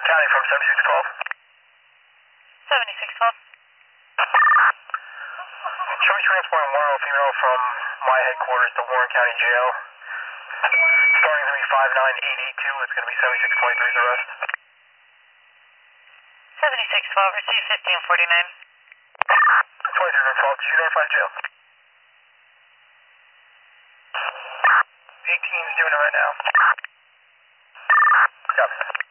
County from 7612. 7612. Show me transporting one female from my headquarters to Warren County Jail. Starting to be 59882. It's going to be 7623's arrest. 7612, receive 50 and 49. 2312, did you notify the jail? 18's doing it right now. Copy.